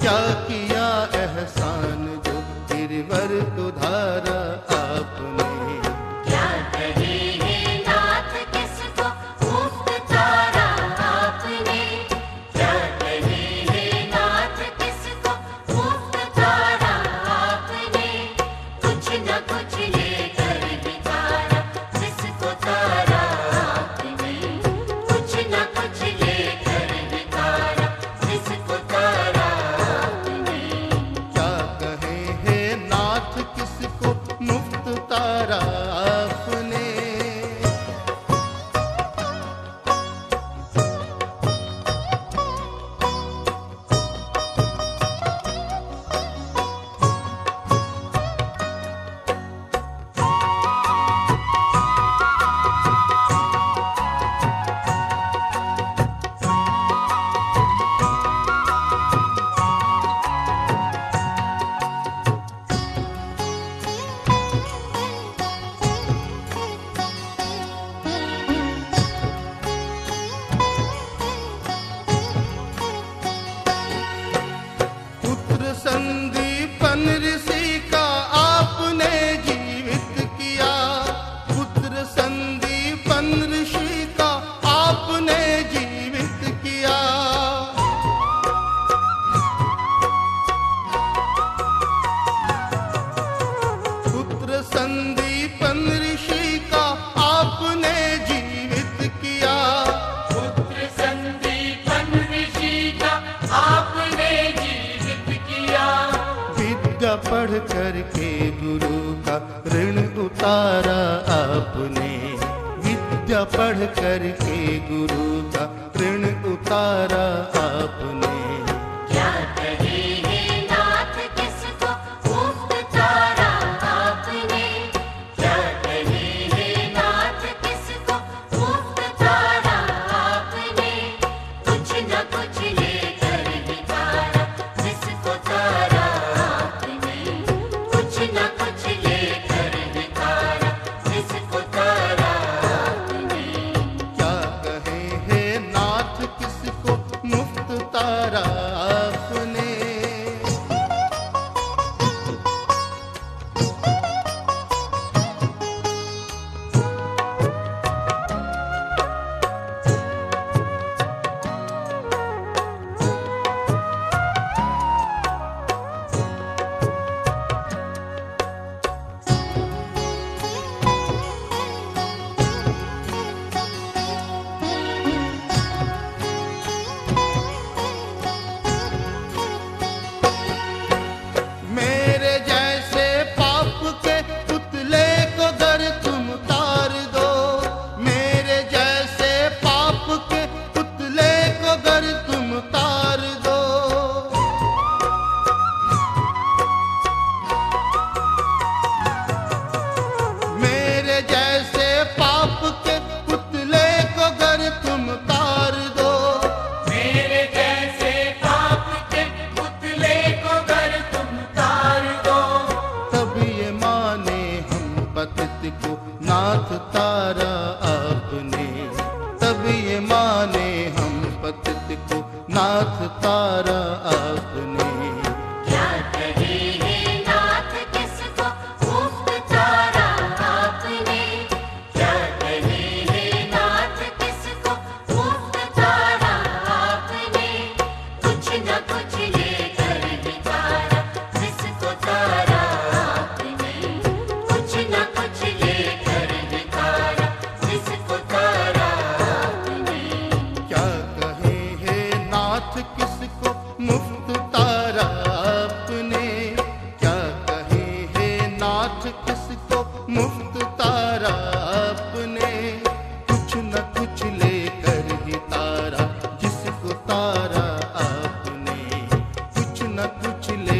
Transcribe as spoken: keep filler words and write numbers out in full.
क्या किया एहसान जो गिरवर उधारा आपने। क्या कहे हे नाथ किसको मुफ्त तारा आपने। क्या कहे हे नाथ किसको मुफ्त तारा आपने। कुछ न कुछ लेकर ही तारा जिसको तारा आपने। कुछ न कुछ लेकर ही तारा जिसको तारा आपने। क्या कहे हे नाथ किसको मुफ्त तारा आपने। पुत्र संदीपन ऋषि का आपने जीवित किया। पुत्र संदीपन ऋषि का आपने जीवित किया। पुत्र संदीपन ऋषि का आपने जीवित किया। पुत्र संदीपन ऋषि का आपने जीवित किया। विद्या पढ़ करके गुरु का ऋण उतारा आपने। विद्या पढ़ करके गुरु का ऋण उतारा आपने। क्या कहे हे नाथ किसको मुफ्त तारा आपने। क्या कहे हे नाथ किसको मुफ्त तारा आपने। कुछ न कुछ लेकर ही तारा जिसको तारा आपने। कुछ न कुछ लेकर ही तारा जिसको तारा आपने। क्या कहे हे नाथ किसको मुफ्त तारा आपने। मेरे जैसे पाप के पुतले को गर तुम तार दो। मेरे जैसे पाप के पुतले को गर तुम तार दो। मेरे जैसे पाप के पुतले को गर तुम तार दो। मेरे जैसे पाप के पुतले को गर तुम तार दो। तब ये माने हम पतित को नाथ तारा आपने। तब ये माने हम पतित को नाथ तारा आपने। क्या कहे हे नाथ किसको मुफ्त तारा आपने। क्या कहे हे नाथ किसको मुफ्त तारा आपने। कुछ न कुछ लेकर ही तारा जिसको तारा आपने। कुछ न कुछ लेकर ही तारा जिसको तारा आपने। क्या कहे हे नाथ किसको मुफ्त तारा आपने। क्या कहे हे नाथ किसको मुफ्त तारा आपने। कुछ न कुछ लेकर ही तारा जिसको तारा आपने। कुछ न कुछ ले